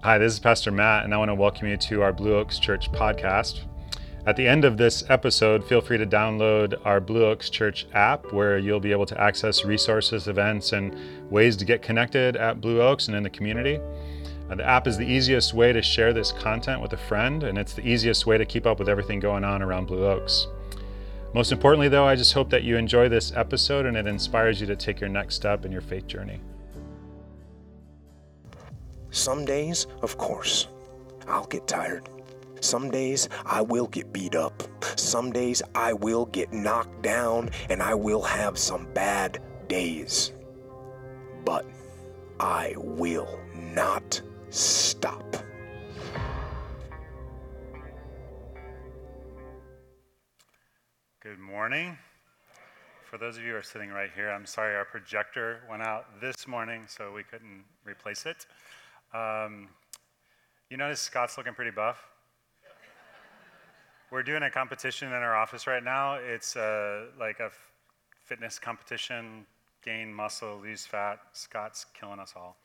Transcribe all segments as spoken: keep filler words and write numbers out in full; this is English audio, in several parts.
Hi, this is Pastor Matt, and I want to welcome you to our Blue Oaks Church podcast. At the end of this episode, feel free to download our Blue Oaks Church app, where you'll be able to access resources, events, and ways to get connected at Blue Oaks and in the community. Uh, the app is the easiest way to share this content with a friend, and it's the easiest way to keep up with everything going on around Blue Oaks. Most importantly, though, I just hope that you enjoy this episode and it inspires you to take your next step in your faith journey. Some days, of course, I'll get tired. Some days I will get beat up. Some days I will get knocked down, and I will have some bad days. But I will not stop. Good morning. For those of you who are sitting right here, I'm sorry our projector went out this morning, so we couldn't replace it. Um, you notice Scott's looking pretty buff? We're doing a competition in our office right now. It's uh, like a f- fitness competition, gain muscle, lose fat. Scott's killing us all.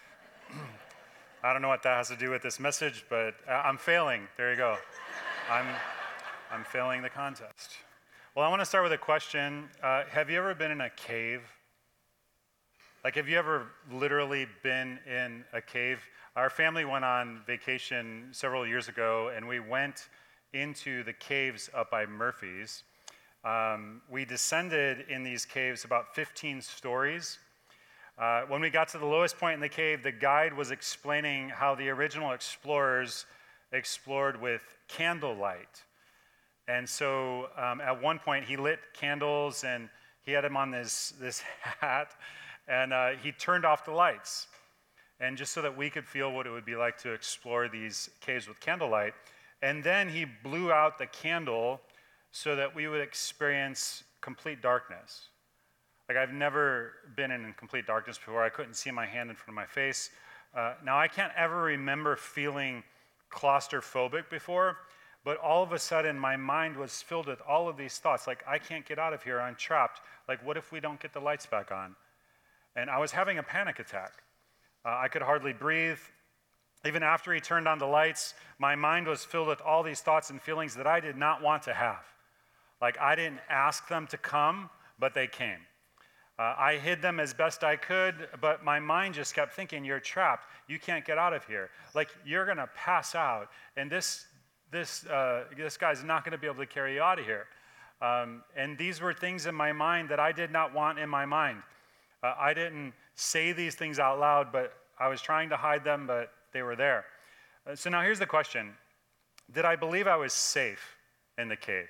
I don't know what that has to do with this message, but uh, I'm failing. There you go. I'm, I'm failing the contest. Well, I want to start with a question. Uh, have you ever been in a cave? Like, have you ever literally been in a cave? Our family went on vacation several years ago, and we went into the caves up by Murphy's. Um, we descended in these caves about fifteen stories. Uh, when we got to the lowest point in the cave, the guide was explaining how the original explorers explored with candlelight. And so um, at one point, he lit candles, and he had him on this, this hat, and uh, he turned off the lights. And just so that we could feel what it would be like to explore these caves with candlelight. And then he blew out the candle so that we would experience complete darkness. Like, I've never been in complete darkness before. I couldn't see my hand in front of my face. Uh, now, I can't ever remember feeling claustrophobic before, but all of a sudden, my mind was filled with all of these thoughts. Like, I can't get out of here. I'm trapped. Like, what if we don't get the lights back on? And I was having a panic attack. Uh, I could hardly breathe. Even after he turned on the lights, my mind was filled with all these thoughts and feelings that I did not want to have. Like, I didn't ask them to come, but they came. Uh, I hid them as best I could, but my mind just kept thinking, you're trapped. You can't get out of here. Like, you're going to pass out, and this this uh, this guy's not going to be able to carry you out of here. Um, and these were things in my mind that I did not want in my mind. Uh, I didn't say these things out loud, but I was trying to hide them, but they were there. Uh, so now here's the question. Did I believe I was safe in the cave?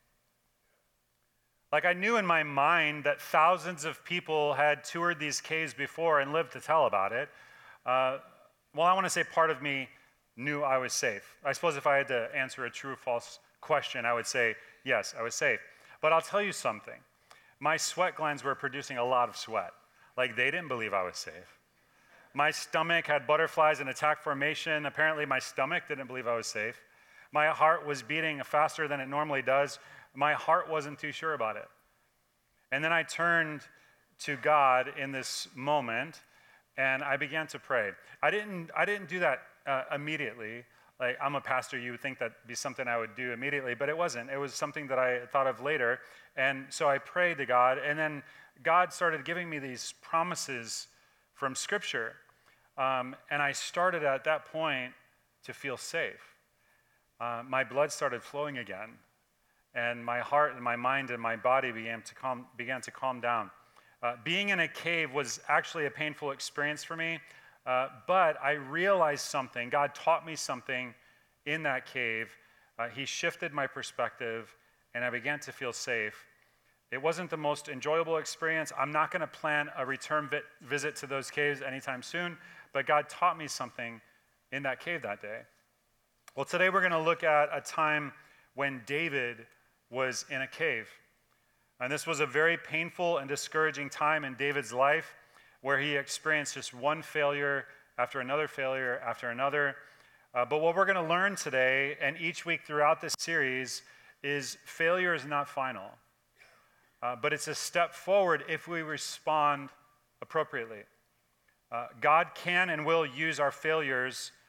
Like, I knew in my mind that thousands of people had toured these caves before and lived to tell about it. Uh, well, I want to say part of me knew I was safe. I suppose if I had to answer a true or false question, I would say, yes, I was safe. But I'll tell you something. My sweat glands were producing a lot of sweat. Like, they didn't believe I was safe. My stomach had butterflies in attack formation. Apparently, my stomach didn't believe I was safe. My heart was beating faster than it normally does. My heart wasn't too sure about it. And then I turned to God in this moment, and I began to pray. I didn't, I didn't do that uh, immediately. Like, I'm a pastor, you would think that'd be something I would do immediately, but it wasn't. It was something that I thought of later. And so I prayed to God, and then God started giving me these promises from Scripture. Um, and I started at that point to feel safe. Uh, my blood started flowing again, and my heart and my mind and my body began to calm, began to calm down. Uh, being in a cave was actually a painful experience for me, uh, but I realized something. God taught me something in that cave. Uh, he shifted my perspective, and I began to feel safe. It wasn't the most enjoyable experience. I'm not going to plan a return vi- visit to those caves anytime soon, but God taught me something in that cave that day. Well, today we're going to look at a time when David was in a cave. And this was a very painful and discouraging time in David's life, where he experienced just one failure after another failure after another. Uh, but what we're going to learn today and each week throughout this series is failure is not final. Uh, but it's a step forward if we respond appropriately. Uh, God can and will use our failures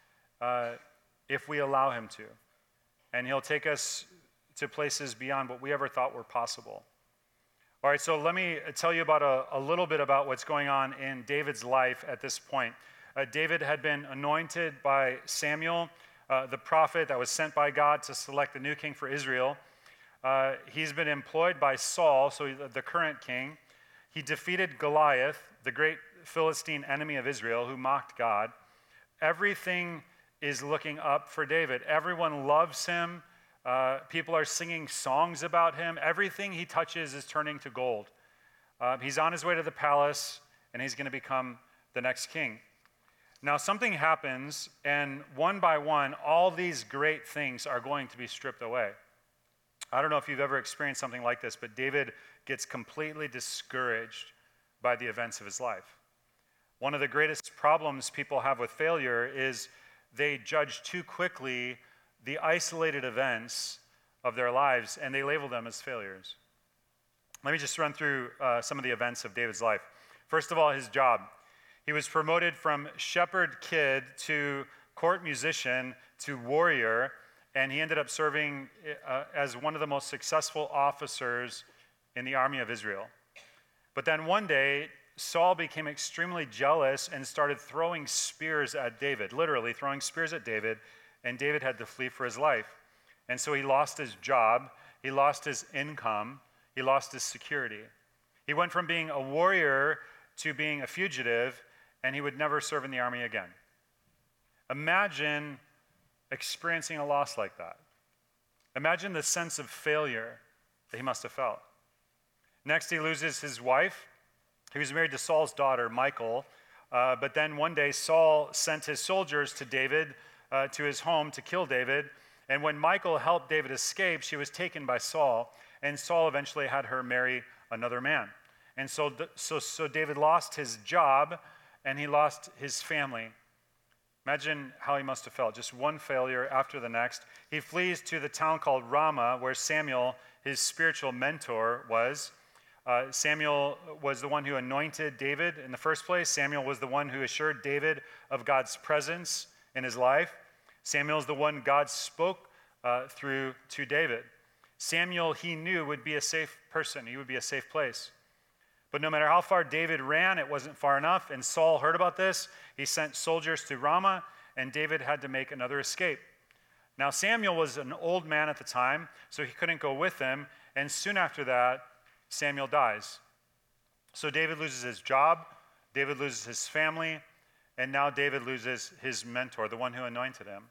uh, if we allow him to. And he'll take us to places beyond what we ever thought were possible. All right, so let me tell you about a, a little bit about what's going on in David's life at this point. Uh, David had been anointed by Samuel, uh, the prophet that was sent by God to select the new king for Israel. Uh, he's been employed by Saul, so the current king. He defeated Goliath, the great Philistine enemy of Israel, who mocked God. Everything is looking up for David. Everyone loves him. Uh, people are singing songs about him. Everything he touches is turning to gold. Uh, he's on his way to the palace, and he's going to become the next king. Now, something happens, and one by one, all these great things are going to be stripped away. I don't know if you've ever experienced something like this, but David gets completely discouraged by the events of his life. One of the greatest problems people have with failure is they judge too quickly the isolated events of their lives, and they label them as failures. Let me just run through uh, some of the events of David's life. First of all, his job. He was promoted from shepherd kid to court musician to warrior, and he ended up serving uh, as one of the most successful officers in the army of Israel. But then one day, Saul became extremely jealous and started throwing spears at David, literally throwing spears at David, and David had to flee for his life. And so he lost his job, he lost his income, he lost his security. He went from being a warrior to being a fugitive, and he would never serve in the army again. Imagine experiencing a loss like that. Imagine the sense of failure that he must have felt. Next, he loses his wife. He was married to Saul's daughter, Michal, uh, but then one day Saul sent his soldiers to David, uh, to his home to kill David, and when Michal helped David escape, she was taken by Saul, and Saul eventually had her marry another man. And so, so, so David lost his job, and he lost his family. Imagine how he must have felt, just one failure after the next. He flees to the town called Ramah, where Samuel, his spiritual mentor, was. Uh, Samuel was the one who anointed David in the first place. Samuel was the one who assured David of God's presence in his life. Samuel is the one God spoke uh, through to David. Samuel, he knew, would be a safe person. He would be a safe place. But no matter how far David ran, it wasn't far enough. And Saul heard about this. He sent soldiers to Ramah, and David had to make another escape. Now, Samuel was an old man at the time, so he couldn't go with him. And soon after that, Samuel dies. So David loses his job, David loses his family, and now David loses his mentor, the one who anointed him.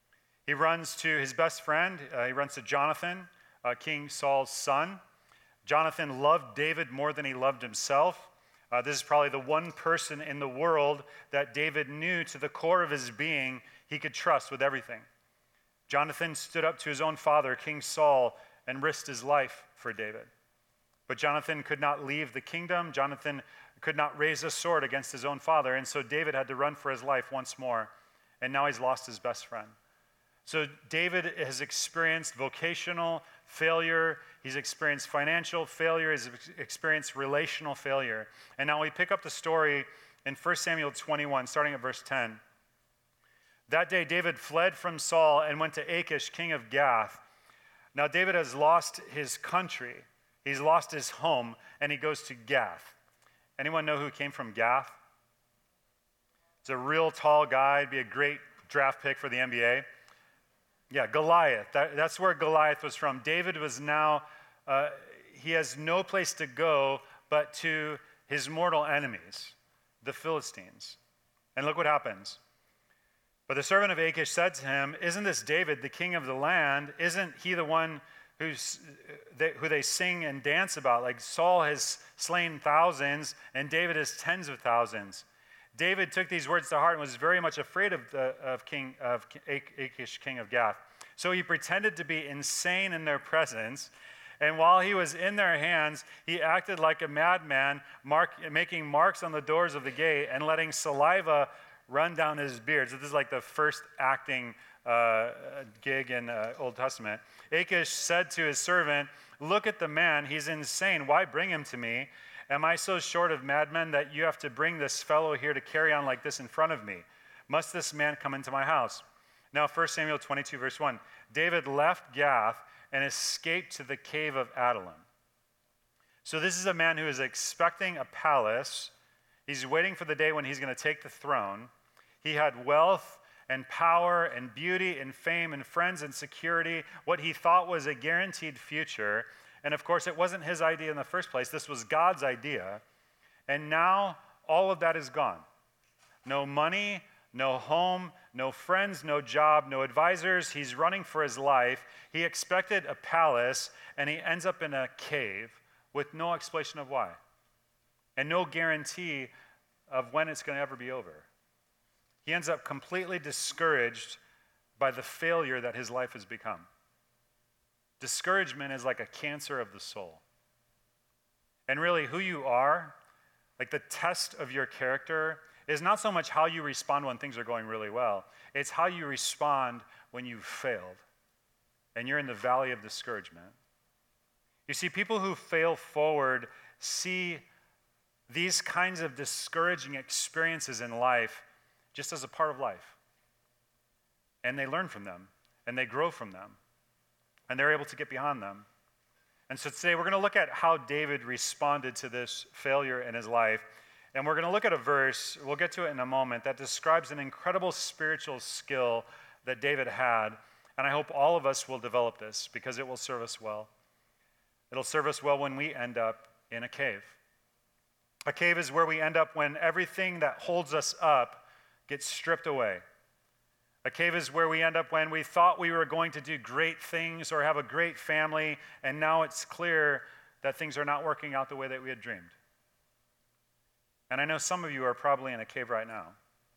He runs to his best friend. Uh, he runs to Jonathan, uh, King Saul's son. Jonathan loved David more than he loved himself. Uh, this is probably the one person in the world that David knew to the core of his being he could trust with everything. Jonathan stood up to his own father, King Saul, and risked his life for David. But Jonathan could not leave the kingdom. Jonathan could not raise a sword against his own father, and so David had to run for his life once more, and now he's lost his best friend. So David has experienced vocational failure, he's experienced financial failure, he's experienced relational failure. And now we pick up the story in First Samuel twenty-one, starting at verse ten. That day David fled from Saul and went to Achish, king of Gath. Now David has lost his country, he's lost his home, and he goes to Gath. Anyone know who came from Gath? It's a real tall guy, it'd be a great draft pick for the N B A. Yeah, Goliath. That, that's where Goliath was from. David was now, uh, he has no place to go but to his mortal enemies, the Philistines. And look what happens. But the servant of Achish said to him, "Isn't this David, the king of the land? Isn't he the one who's, they, who they sing and dance about? Like Saul has slain thousands and David has tens of thousands." David took these words to heart and was very much afraid of, the, of, King, of Achish, king of Gath. So he pretended to be insane in their presence, and while he was in their hands, he acted like a madman, mark, making marks on the doors of the gate and letting saliva run down his beard. So this is like the first acting uh, gig in uh, Old Testament. Achish said to his servant, "Look at the man, he's insane. Why bring him to me? Am I so short of madmen that you have to bring this fellow here to carry on like this in front of me? Must this man come into my house?" Now, First Samuel twenty-two, verse one, David left Gath and escaped to the cave of Adullam. So this is a man who is expecting a palace. He's waiting for the day when he's going to take the throne. He had wealth and power and beauty and fame and friends and security, what he thought was a guaranteed future. And of course, it wasn't his idea in the first place. This was God's idea. And now all of that is gone. No money, no home, no friends, no job, no advisors. He's running for his life. He expected a palace, and he ends up in a cave with no explanation of why, and no guarantee of when it's going to ever be over. He ends up completely discouraged by the failure that his life has become. Discouragement is like a cancer of the soul. And really, who you are, like the test of your character, is not so much how you respond when things are going really well. It's how you respond when you've failed and you're in the valley of discouragement. You see, people who fail forward see these kinds of discouraging experiences in life just as a part of life. And they learn from them, and they grow from them, and they're able to get beyond them. And so today we're going to look at how David responded to this failure in his life. And we're going to look at a verse, we'll get to it in a moment, that describes an incredible spiritual skill that David had. And I hope all of us will develop this because it will serve us well. It'll serve us well when we end up in a cave. A cave is where we end up when everything that holds us up gets stripped away. A cave is where we end up when we thought we were going to do great things or have a great family, and now it's clear that things are not working out the way that we had dreamed. And I know some of you are probably in a cave right now.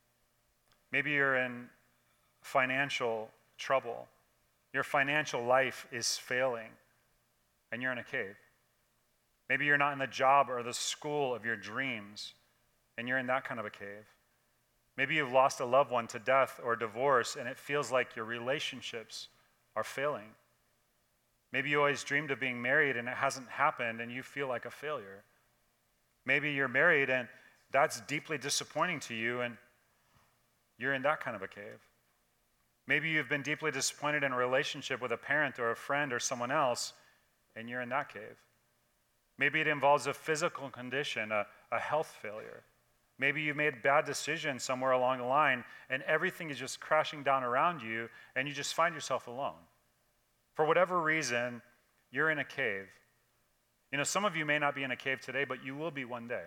Maybe you're in financial trouble. Your financial life is failing, and you're in a cave. Maybe you're not in the job or the school of your dreams, and you're in that kind of a cave. Maybe you've lost a loved one to death or divorce, and it feels like your relationships are failing. Maybe you always dreamed of being married, and it hasn't happened, and you feel like a failure. Maybe you're married, and that's deeply disappointing to you, and you're in that kind of a cave. Maybe you've been deeply disappointed in a relationship with a parent or a friend or someone else, and you're in that cave. Maybe it involves a physical condition, a, a health failure. Maybe you made bad decisions somewhere along the line, and everything is just crashing down around you, and you just find yourself alone. For whatever reason, you're in a cave. You know, some of you may not be in a cave today, but you will be one day.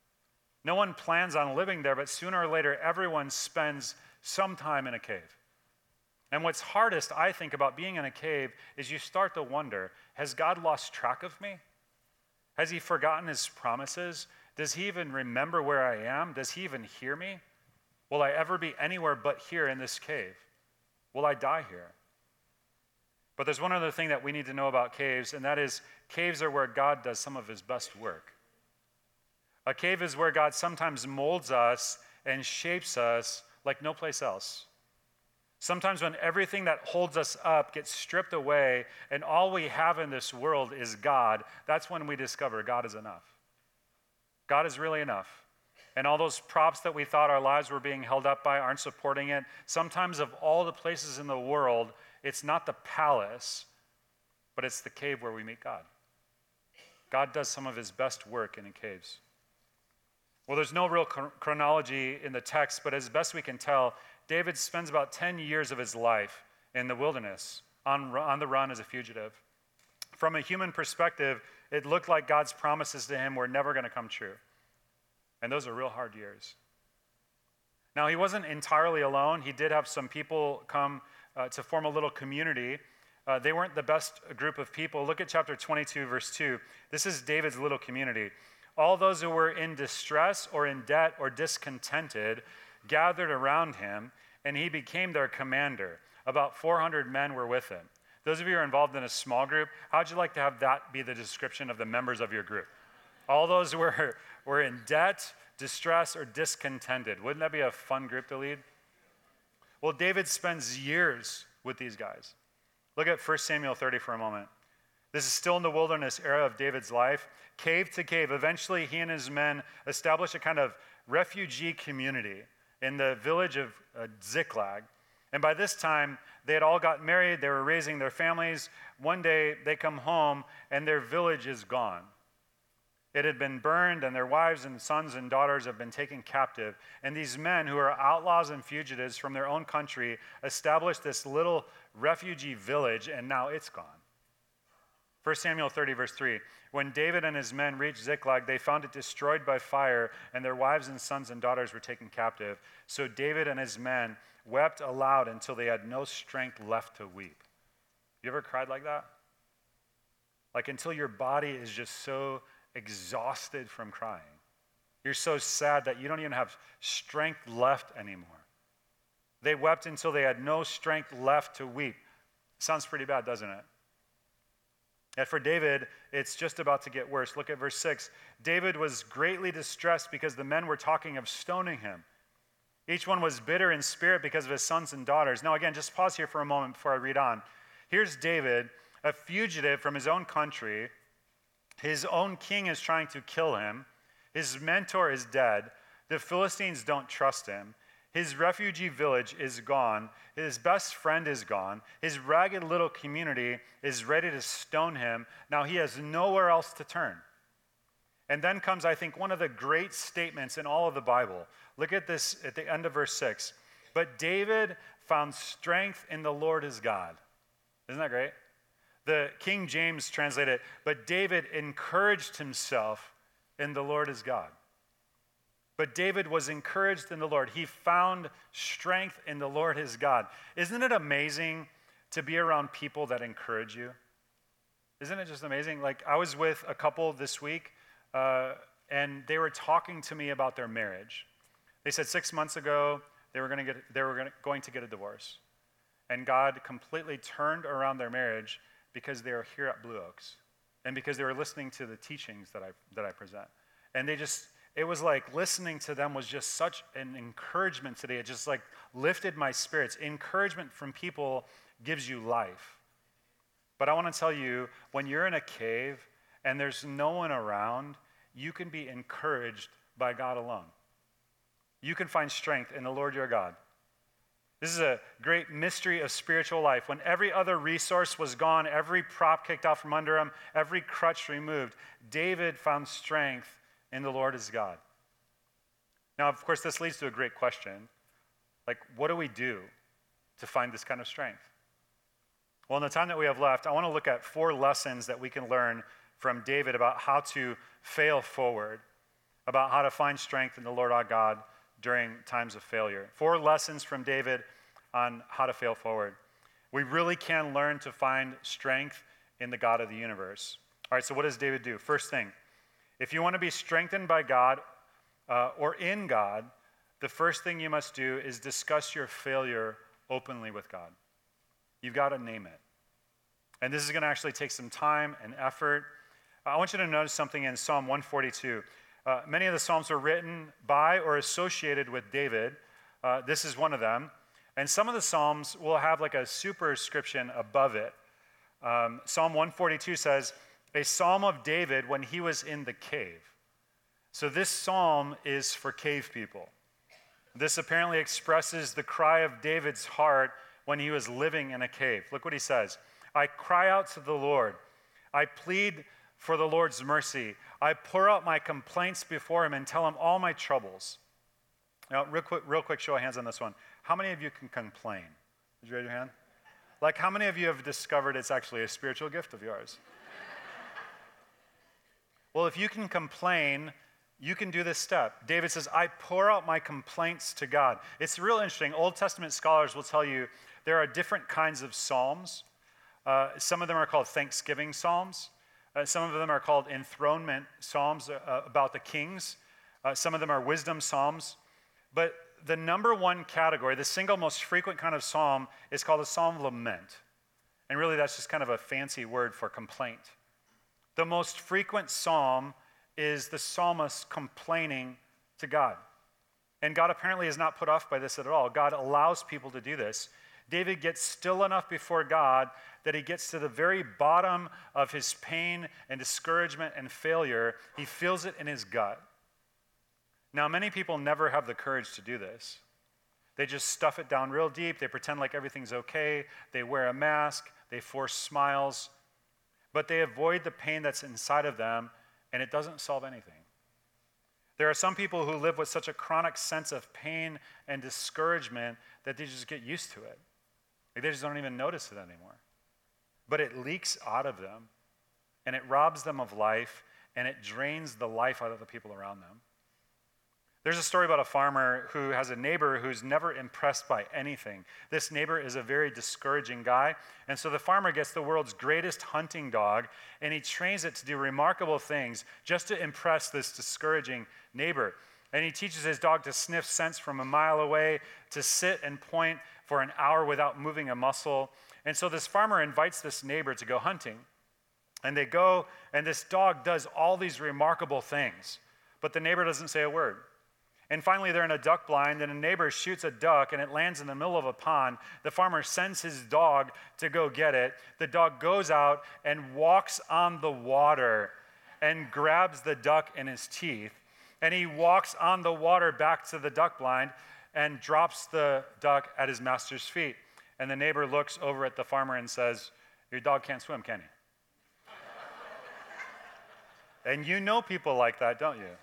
No one plans on living there, but sooner or later, everyone spends some time in a cave. And what's hardest, I think, about being in a cave is you start to wonder, has God lost track of me? Has he forgotten his promises? Does he even remember where I am? Does he even hear me? Will I ever be anywhere but here in this cave? Will I die here? But there's one other thing that we need to know about caves, and that is caves are where God does some of his best work. A cave is where God sometimes molds us and shapes us like no place else. Sometimes when everything that holds us up gets stripped away and all we have in this world is God, that's when we discover God is enough. God is really enough. And all those props that we thought our lives were being held up by aren't supporting it. Sometimes of all the places in the world, it's not the palace, but it's the cave where we meet God. God does some of his best work in caves. Well, there's no real chronology in the text, but as best we can tell, David spends about ten years of his life in the wilderness, on, on the run as a fugitive. From a human perspective, it looked like God's promises to him were never going to come true. And those are real hard years. Now, he wasn't entirely alone. He did have some people come uh, to form a little community. Uh, they weren't the best group of people. Look at chapter twenty-two, verse two. This is David's little community. All those who were in distress or in debt or discontented gathered around him, and he became their commander. About four hundred men were with him. Those of you who are involved in a small group, how'd you like to have that be the description of the members of your group? All those who were, were in debt, distress, or discontented. Wouldn't that be a fun group to lead? Well, David spends years with these guys. Look at First Samuel thirty for a moment. This is still in the wilderness era of David's life. Cave to cave, eventually he and his men establish a kind of refugee community in the village of uh, Ziklag. And by this time, they had all got married. They were raising their families. One day, they come home, and their village is gone. It had been burned, and their wives and sons and daughters have been taken captive. And these men, who are outlaws and fugitives from their own country, established this little refugee village, and now it's gone. First Samuel thirty, verse three. When David and his men reached Ziklag, they found it destroyed by fire, and their wives and sons and daughters were taken captive. So David and his men wept aloud until they had no strength left to weep. You ever cried like that? Like until your body is just so exhausted from crying. You're so sad that you don't even have strength left anymore. They wept until they had no strength left to weep. Sounds pretty bad, doesn't it? And for David, it's just about to get worse. Look at verse six. David was greatly distressed because the men were talking of stoning him. Each one was bitter in spirit because of his sons and daughters. Now again, just pause here for a moment before I read on. Here's David, a fugitive from his own country. His own king is trying to kill him. His mentor is dead. The Philistines don't trust him. His refugee village is gone. His best friend is gone. His ragged little community is ready to stone him. Now he has nowhere else to turn. And then comes, I think, one of the great statements in all of the Bible. Look at this at the end of verse six. But David found strength in the Lord his God. Isn't that great? The King James translated it, but David encouraged himself in the Lord his God. But David was encouraged in the Lord. He found strength in the Lord his God. Isn't it amazing to be around people that encourage you? Isn't it just amazing? Like, I was with a couple this week, uh, and they were talking to me about their marriage. They said six months ago they were going to get they were gonna, going to get a divorce, and God completely turned around their marriage because they were here at Blue Oaks, and because they were listening to the teachings that I that I present, and they just. It was like listening to them was just such an encouragement today. It just like lifted my spirits. Encouragement from people gives you life. But I want to tell you, when you're in a cave and there's no one around, you can be encouraged by God alone. You can find strength in the Lord your God. This is a great mystery of spiritual life. When every other resource was gone, every prop kicked out from under him, every crutch removed, David found strength in the Lord his God. Now, of course, this leads to a great question. Like, what do we do to find this kind of strength? Well, in the time that we have left, I want to look at four lessons that we can learn from David about how to fail forward, about how to find strength in the Lord our God during times of failure. Four lessons from David on how to fail forward. We really can learn to find strength in the God of the universe. All right, so what does David do? First thing, if you want to be strengthened by God uh, or in God, the first thing you must do is discuss your failure openly with God. You've got to name it. And this is going to actually take some time and effort. I want you to notice something in Psalm one forty-two. Uh, many of the Psalms are written by or associated with David. Uh, this is one of them. And some of the Psalms will have like a superscription above it. Um, Psalm one forty-two says, a psalm of David when he was in the cave. So this psalm is for cave people. This apparently expresses the cry of David's heart when he was living in a cave. Look what he says. I cry out to the Lord. I plead for the Lord's mercy. I pour out my complaints before him and tell him all my troubles. Now, real quick, real quick show of hands on this one. How many of you can complain? Did you raise your hand? Like, how many of you have discovered it's actually a spiritual gift of yours? Well, if you can complain, you can do this step. David says, I pour out my complaints to God. It's real interesting. Old Testament scholars will tell you there are different kinds of psalms. Uh, some of them are called thanksgiving psalms. Uh, some of them are called enthronement psalms uh, about the kings. Uh, some of them are wisdom psalms. But the number one category, the single most frequent kind of psalm, is called a psalm of lament. And really that's just kind of a fancy word for complaint. The most frequent psalm is the psalmist complaining to God. And God apparently is not put off by this at all. God allows people to do this. David gets still enough before God that he gets to the very bottom of his pain and discouragement and failure. He feels it in his gut. Now, many people never have the courage to do this. They just stuff it down real deep. They pretend like everything's okay. They wear a mask. They force smiles. But they avoid the pain that's inside of them, and it doesn't solve anything. There are some people who live with such a chronic sense of pain and discouragement that they just get used to it. Like they just don't even notice it anymore. But it leaks out of them, and it robs them of life, and it drains the life out of the people around them. There's a story about a farmer who has a neighbor who's never impressed by anything. This neighbor is a very discouraging guy, and so the farmer gets the world's greatest hunting dog, and he trains it to do remarkable things just to impress this discouraging neighbor. And he teaches his dog to sniff scents from a mile away, to sit and point for an hour without moving a muscle. And so this farmer invites this neighbor to go hunting. And they go, and this dog does all these remarkable things, but the neighbor doesn't say a word. And finally, they're in a duck blind, and a neighbor shoots a duck, and it lands in the middle of a pond. The farmer sends his dog to go get it. The dog goes out and walks on the water and grabs the duck in his teeth. And he walks on the water back to the duck blind and drops the duck at his master's feet. And the neighbor looks over at the farmer and says, "Your dog can't swim, can he?" And you know people like that, don't you?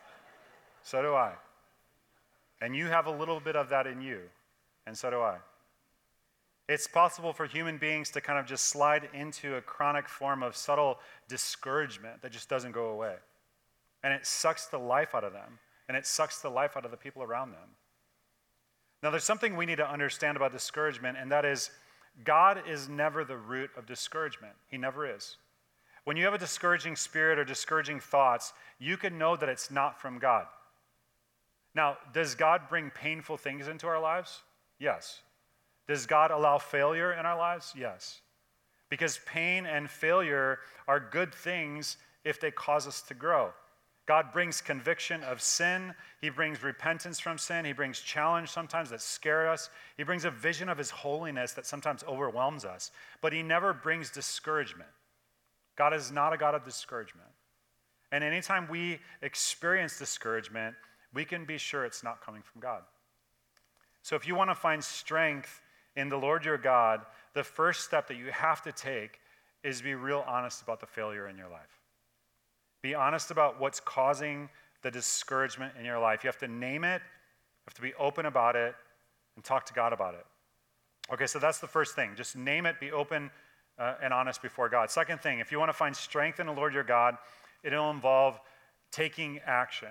So do I. And you have a little bit of that in you, and so do I. It's possible for human beings to kind of just slide into a chronic form of subtle discouragement that just doesn't go away. And it sucks the life out of them, and it sucks the life out of the people around them. Now, there's something we need to understand about discouragement, and that is God is never the root of discouragement. He never is. When you have a discouraging spirit or discouraging thoughts, you can know that it's not from God. Now, does God bring painful things into our lives? Yes. Does God allow failure in our lives? Yes. Because pain and failure are good things if they cause us to grow. God brings conviction of sin. He brings repentance from sin. He brings challenge sometimes that scare us. He brings a vision of his holiness that sometimes overwhelms us. But he never brings discouragement. God is not a God of discouragement. And anytime we experience discouragement, we can be sure it's not coming from God. So if you want to find strength in the Lord your God, the first step that you have to take is be real honest about the failure in your life. Be honest about what's causing the discouragement in your life. You have to name it, you have to be open about it, and talk to God about it. Okay, so that's the first thing. Just name it, be open uh, and honest before God. Second thing, if you want to find strength in the Lord your God, it'll involve taking action.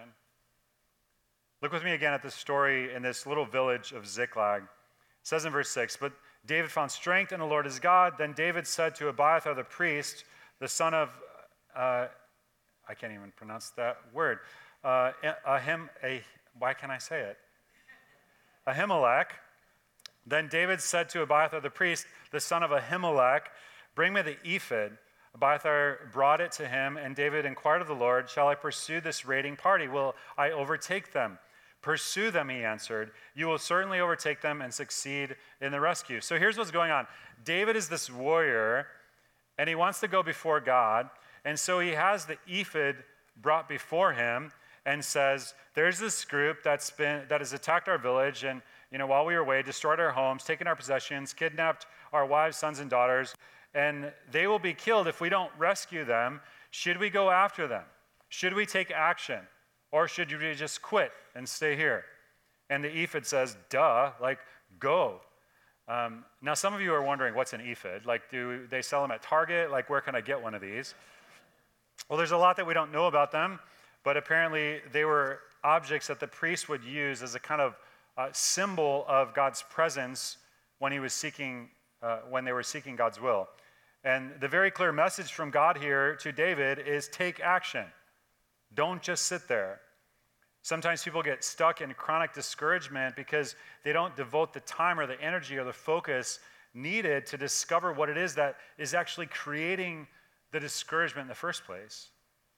Look with me again at this story in this little village of Ziklag. It says in verse six, "But David found strength in the Lord his God. Then David said to Abiathar the priest, the son of, uh, I can't even pronounce that word, uh, Ahim, a, why can't I say it? Ahimelech. Then David said to Abiathar the priest, the son of Ahimelech, 'Bring me the ephod.' Abiathar brought it to him, and David inquired of the Lord, 'Shall I pursue this raiding party? Will I overtake them?' 'Pursue them,' he answered. 'You will certainly overtake them and succeed in the rescue.'" So here's what's going on. David is this warrior, and he wants to go before God, and so he has the ephod brought before him and says, "There's this group that's been that has attacked our village, and you know, while we were away, destroyed our homes, taken our possessions, kidnapped our wives, sons, and daughters, and they will be killed if we don't rescue them. Should we go after them? Should we take action? Or should we just quit and stay here?" And the ephod says, "Duh, like, go." Um, now, some of you are wondering, what's an ephod? Like, do they sell them at Target? Like, where can I get one of these? Well, there's a lot that we don't know about them, but apparently they were objects that the priest would use as a kind of uh, symbol of God's presence when he was seeking, uh, when they were seeking God's will. And the very clear message from God here to David is take action. Don't just sit there. Sometimes people get stuck in chronic discouragement because they don't devote the time or the energy or the focus needed to discover what it is that is actually creating the discouragement in the first place,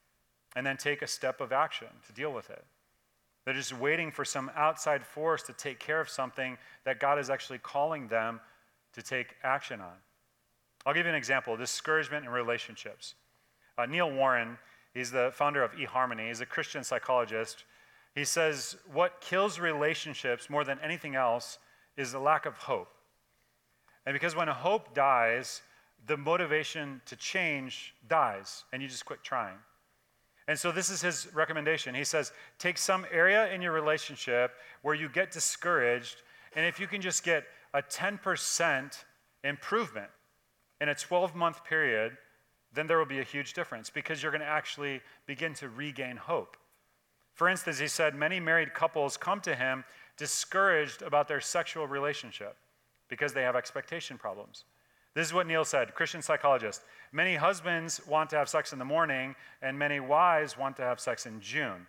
and then take a step of action to deal with it. They're just waiting for some outside force to take care of something that God is actually calling them to take action on. I'll give you an example, discouragement in relationships. Uh, Neil Warren, he's the founder of eHarmony. He's a Christian psychologist. He says, what kills relationships more than anything else is the lack of hope. And because when hope dies, the motivation to change dies, and you just quit trying. And so this is his recommendation. He says, take some area in your relationship where you get discouraged, and if you can just get a ten percent improvement in a twelve-month period, then there will be a huge difference because you're going to actually begin to regain hope. For instance, he said, many married couples come to him discouraged about their sexual relationship because they have expectation problems. This is what Neil said, Christian psychologist. Many husbands want to have sex in the morning, and many wives want to have sex in June.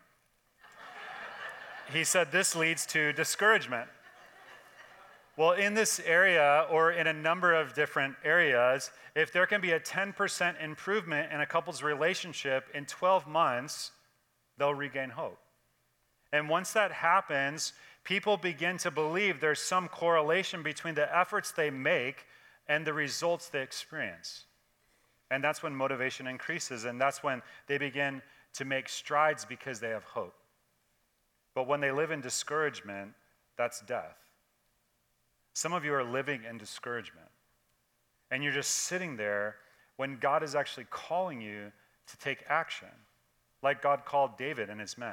He said this leads to discouragement. Well, in this area, or in a number of different areas, if there can be a ten percent improvement in a couple's relationship in twelve months, they'll regain hope. And once that happens, people begin to believe there's some correlation between the efforts they make and the results they experience. And that's when motivation increases, and that's when they begin to make strides because they have hope. But when they live in discouragement, that's death. Some of you are living in discouragement, and you're just sitting there when God is actually calling you to take action, like God called David and his men.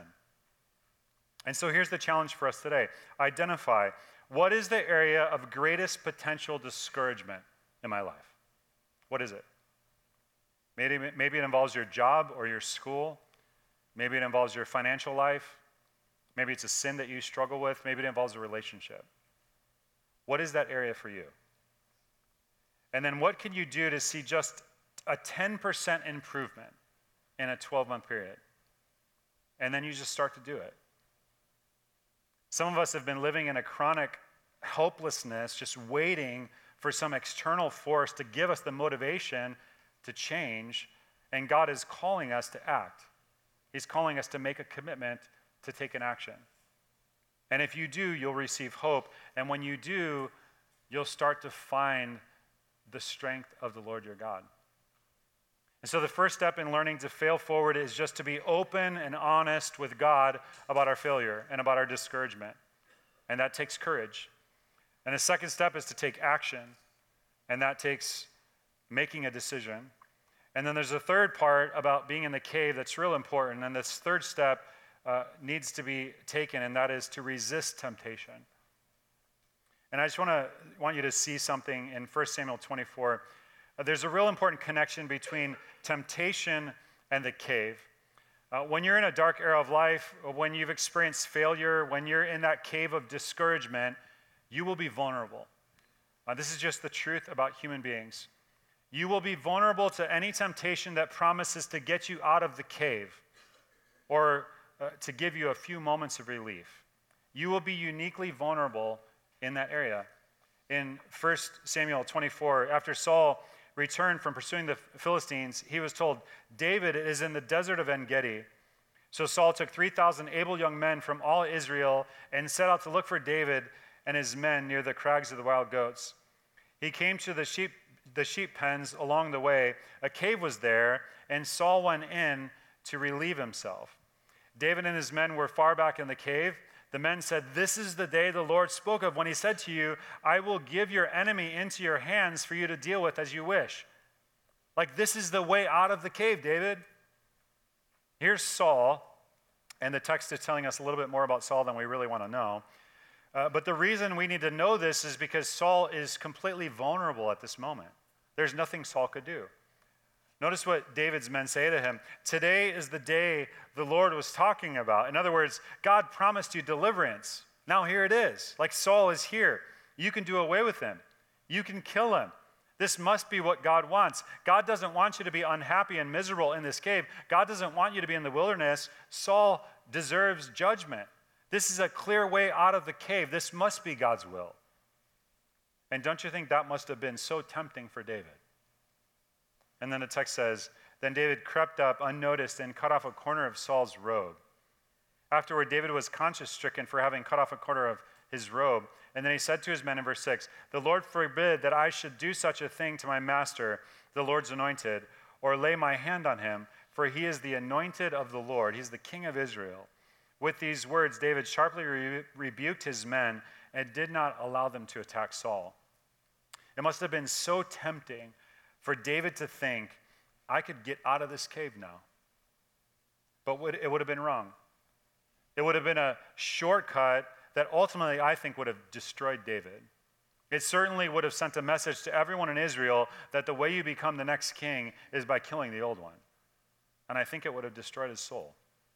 And so here's the challenge for us today. Identify, what is the area of greatest potential discouragement in my life? What is it? Maybe, maybe it involves your job or your school. Maybe it involves your financial life. Maybe it's a sin that you struggle with. Maybe it involves a relationship. What is that area for you? And then what can you do to see just a ten percent improvement in a twelve-month period? And then you just start to do it. Some of us have been living in a chronic helplessness, just waiting for some external force to give us the motivation to change, and God is calling us to act. He's calling us to make a commitment to take an action. And if you do, you'll receive hope. And when you do, you'll start to find the strength of the Lord your God. And so the first step in learning to fail forward is just to be open and honest with God about our failure and about our discouragement. And that takes courage. And the second step is to take action. And that takes making a decision. And then there's a third part about being in the cave that's real important. And this third step Uh, needs to be taken, and that is to resist temptation. And I just want to want you to see something in First Samuel twenty-four. Uh, there's a real important connection between temptation and the cave. Uh, when you're in a dark era of life, when you've experienced failure, when you're in that cave of discouragement, you will be vulnerable. Uh, this is just the truth about human beings. You will be vulnerable to any temptation that promises to get you out of the cave, or Uh, to give you a few moments of relief. You will be uniquely vulnerable in that area. In First Samuel twenty-four, after Saul returned from pursuing the Philistines, he was told, David is in the desert of En-Gedi. So Saul took three thousand able young men from all Israel and set out to look for David and his men near the crags of the wild goats. He came to the sheep, the sheep pens along the way. A cave was there, and Saul went in to relieve himself. David and his men were far back in the cave. The men said, this is the day the Lord spoke of when he said to you, I will give your enemy into your hands for you to deal with as you wish. Like, this is the way out of the cave, David. Here's Saul, and the text is telling us a little bit more about Saul than we really want to know. Uh, but the reason we need to know this is because Saul is completely vulnerable at this moment. There's nothing Saul could do. Notice what David's men say to him. Today is the day the Lord was talking about. In other words, God promised you deliverance. Now here it is. Like, Saul is here. You can do away with him. You can kill him. This must be what God wants. God doesn't want you to be unhappy and miserable in this cave. God doesn't want you to be in the wilderness. Saul deserves judgment. This is a clear way out of the cave. This must be God's will. And don't you think that must have been so tempting for David? And then the text says, then David crept up unnoticed and cut off a corner of Saul's robe. Afterward, David was conscience-stricken for having cut off a corner of his robe. And then he said to his men in verse six, the Lord forbid that I should do such a thing to my master, the Lord's anointed, or lay my hand on him, for he is the anointed of the Lord. He's the king of Israel. With these words, David sharply re- rebuked his men and did not allow them to attack Saul. It must have been so tempting for David to think, I could get out of this cave now. But it would have been wrong. It would have been a shortcut that ultimately I think would have destroyed David. It certainly would have sent a message to everyone in Israel that the way you become the next king is by killing the old one. And I think it would have destroyed his soul.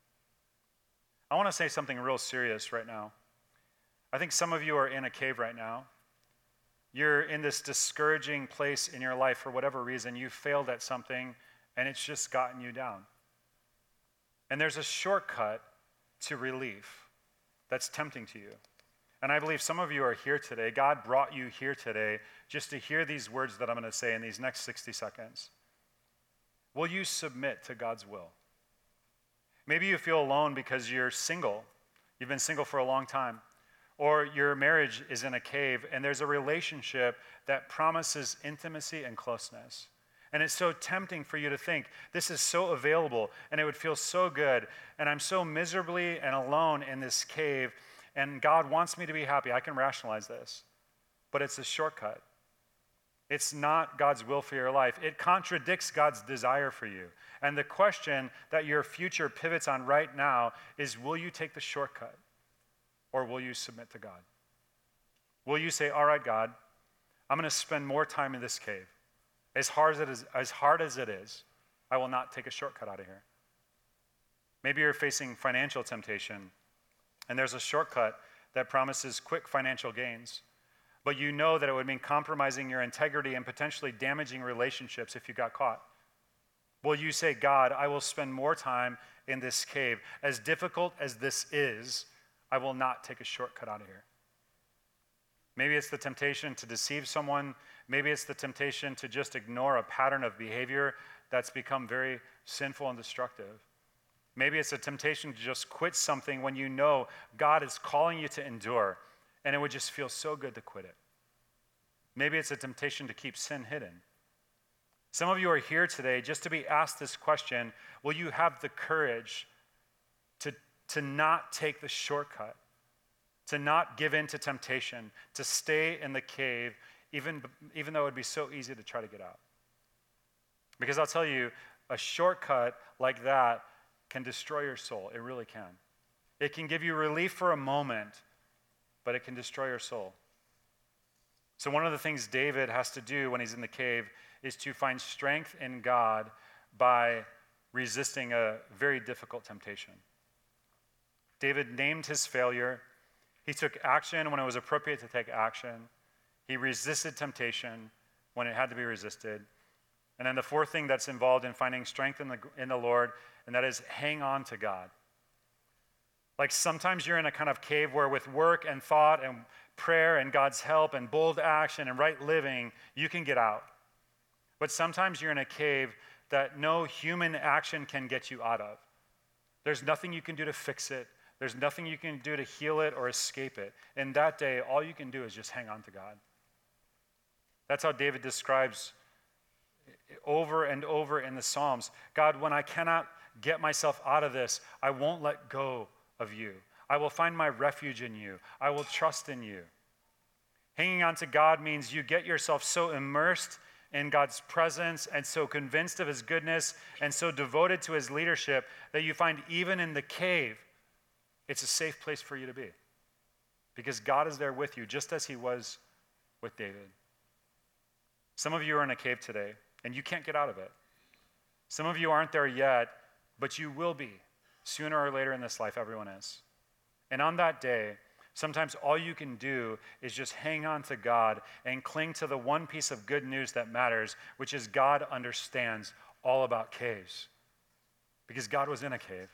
I want to say something real serious right now. I think some of you are in a cave right now. You're in this discouraging place in your life for whatever reason. You failed at something, and it's just gotten you down. And there's a shortcut to relief that's tempting to you. And I believe some of you are here today. God brought you here today just to hear these words that I'm going to say in these next sixty seconds. Will you submit to God's will? Maybe you feel alone because you're single. You've been single for a long time. Or your marriage is in a cave and there's a relationship that promises intimacy and closeness. And it's so tempting for you to think, this is so available and it would feel so good. And I'm so miserably and alone in this cave and God wants me to be happy. I can rationalize this. But it's a shortcut. It's not God's will for your life. It contradicts God's desire for you. And the question that your future pivots on right now is, will you take the shortcut? Or will you submit to God? Will you say, all right, God, I'm going to spend more time in this cave. As hard as it is, as hard as it is, I will not take a shortcut out of here. Maybe you're facing financial temptation, and there's a shortcut that promises quick financial gains, but you know that it would mean compromising your integrity and potentially damaging relationships if you got caught. Will you say, God, I will spend more time in this cave. As difficult as this is, I will not take a shortcut out of here. Maybe it's the temptation to deceive someone. Maybe it's the temptation to just ignore a pattern of behavior that's become very sinful and destructive. Maybe it's a temptation to just quit something when you know God is calling you to endure, and it would just feel so good to quit it. Maybe it's a temptation to keep sin hidden. Some of you are here today just to be asked this question, will you have the courage to, to not take the shortcut, to not give in to temptation, to stay in the cave, even, even though it would be so easy to try to get out? Because I'll tell you, a shortcut like that can destroy your soul. It really can. It can give you relief for a moment, but it can destroy your soul. So one of the things David has to do when he's in the cave is to find strength in God by resisting a very difficult temptation. David named his failure. He took action when it was appropriate to take action. He resisted temptation when it had to be resisted. And then the fourth thing that's involved in finding strength in the, in the Lord, and that is hang on to God. Like sometimes you're in a kind of cave where with work and thought and prayer and God's help and bold action and right living, you can get out. But sometimes you're in a cave that no human action can get you out of. There's nothing you can do to fix it. There's nothing you can do to heal it or escape it. In that day, all you can do is just hang on to God. That's how David describes over and over in the Psalms. God, when I cannot get myself out of this, I won't let go of you. I will find my refuge in you. I will trust in you. Hanging on to God means you get yourself so immersed in God's presence and so convinced of his goodness and so devoted to his leadership that you find even in the cave, it's a safe place for you to be. Because God is there with you, just as he was with David. Some of you are in a cave today, and you can't get out of it. Some of you aren't there yet, but you will be. Sooner or later in this life, everyone is. And on that day, sometimes all you can do is just hang on to God and cling to the one piece of good news that matters, which is God understands all about caves. Because God was in a cave.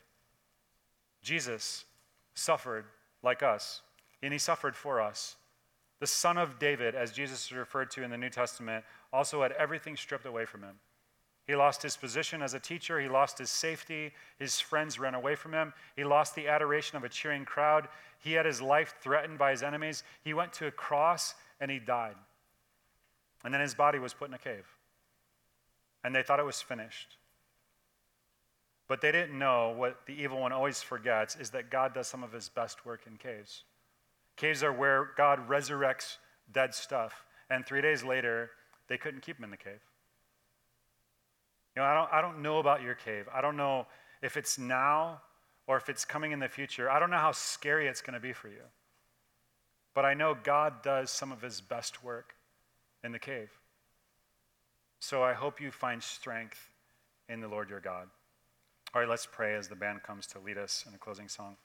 Jesus suffered like us, and he suffered for us. The Son of David, as Jesus is referred to in the New Testament, also had everything stripped away from him. He lost his position as a teacher. He lost his safety. His friends ran away from him. He lost the adoration of a cheering crowd. He had his life threatened by his enemies. He went to a cross and he died. And then his body was put in a cave. And they thought it was finished. But they didn't know what the evil one always forgets is that God does some of his best work in caves. Caves are where God resurrects dead stuff. And three days later, they couldn't keep him in the cave. You know, I don't, I don't know about your cave. I don't know if it's now or if it's coming in the future. I don't know how scary it's going to be for you. But I know God does some of his best work in the cave. So I hope you find strength in the Lord your God. All right, let's pray as the band comes to lead us in a closing song.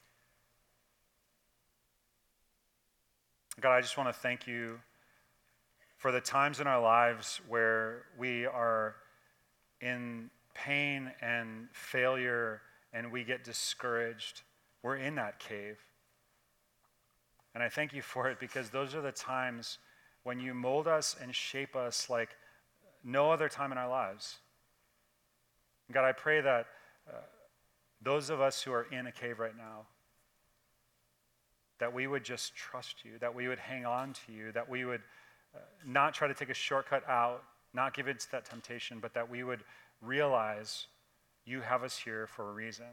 God, I just want to thank you for the times in our lives where we are in pain and failure and we get discouraged. We're in that cave. And I thank you for it because those are the times when you mold us and shape us like no other time in our lives. God, I pray that uh, those of us who are in a cave right now, that we would just trust you, that we would hang on to you, that we would uh, not try to take a shortcut out, not give in to that temptation, but that we would realize you have us here for a reason.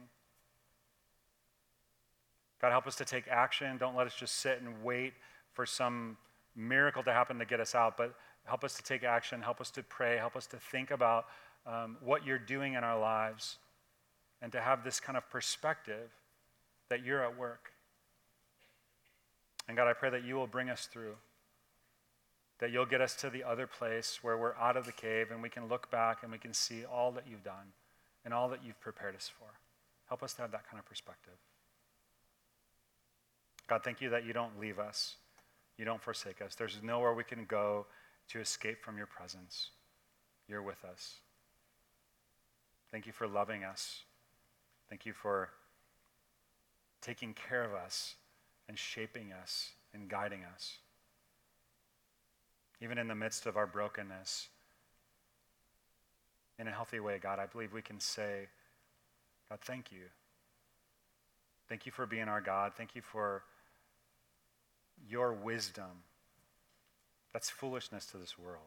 God, help us to take action. Don't let us just sit and wait for some miracle to happen to get us out, but help us to take action. Help us to pray. Help us to think about um, what you're doing in our lives and to have this kind of perspective that you're at work. And God, I pray that you will bring us through, that you'll get us to the other place where we're out of the cave and we can look back and we can see all that you've done and all that you've prepared us for. Help us to have that kind of perspective. God, thank you that you don't leave us. You don't forsake us. There's nowhere we can go to escape from your presence. You're with us. Thank you for loving us. Thank you for taking care of us and shaping us and guiding us. Even in the midst of our brokenness, in a healthy way, God, I believe we can say, God, thank you. Thank you for being our God. Thank you for your wisdom. That's foolishness to this world.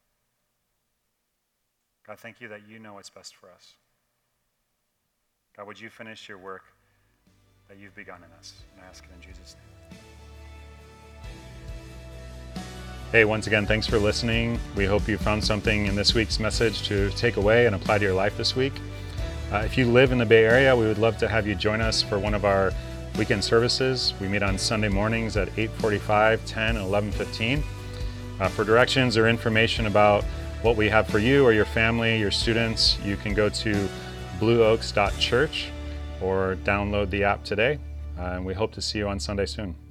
God, thank you that you know what's best for us. God, would you finish your work that you've begun in us? And I ask it in Jesus' name. Hey, once again, thanks for listening. We hope you found something in this week's message to take away and apply to your life this week. Uh, if you live in the Bay Area, we would love to have you join us for one of our weekend services. We meet on Sunday mornings at eight forty-five, ten, and eleven fifteen. Uh, for directions or information about what we have for you or your family, your students, you can go to blue oaks dot church or download the app today. Uh, and we hope to see you on Sunday soon.